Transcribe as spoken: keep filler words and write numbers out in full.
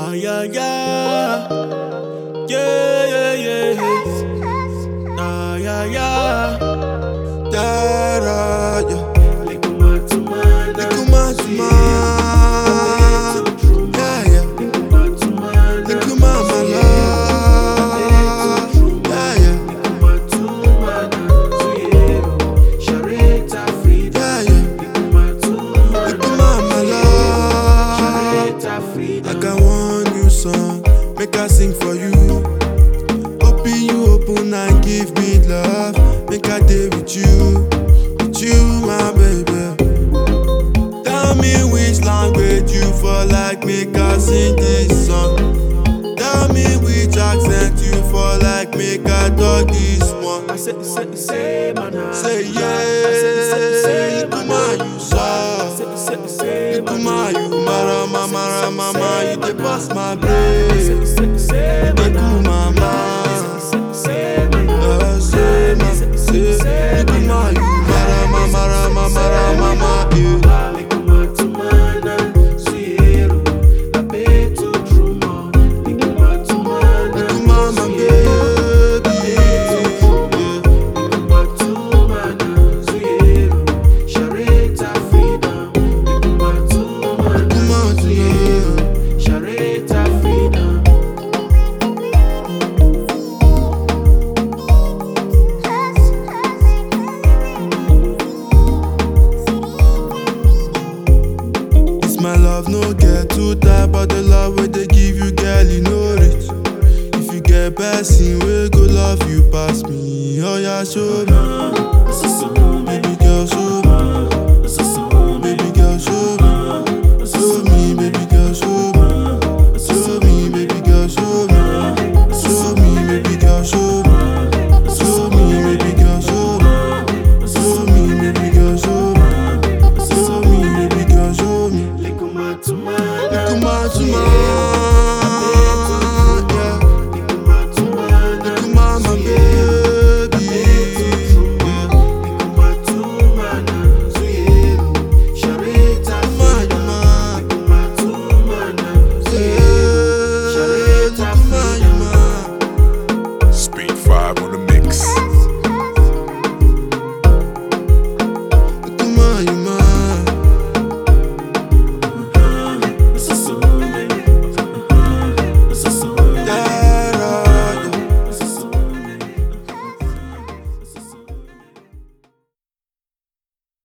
Ah, yeah, yeah. Yeah, yeah, yeah. Ah, yeah, yeah. Da, da, yeah. Likuma tumana, Likuma tuma. Yeah, yeah. Likuma tumana, Likuma my love. Yeah, yeah. Likuma tumana, Zuyero, Shareta Frida. Yeah, yeah. Likuma tumana, Likuma my love. Shareta Frida. I got one new song, make I sing for you. Open you open and give me love. Make I day with you, with you, my baby. Tell me which language you for like, make I sing this song. Tell me which accent you for like, make I talk this one. I say, say, say, man. Say I say, say, say, yeah, Likuma you saw. say, say, say, Likuma you mara mama mara mama, you dey pass my say, brain. say, say, Likuma mama. say, man. Uh, say, ma, say, Likuma you mara mama mara mara mama, yeah. Likuma tumana, Zuyero, Abeto Truma. Likuma tumana, Likuma my baby, yeah. Likuma tumana, Zuyero, Shareta Frida. Likuma tumana, Likuma Zuyero, tuma. Shareta Frida. It's my love, no get too tight, but the love where they give you, girl, you know it. If you get person, we go love you past me. Oh yeah, show me.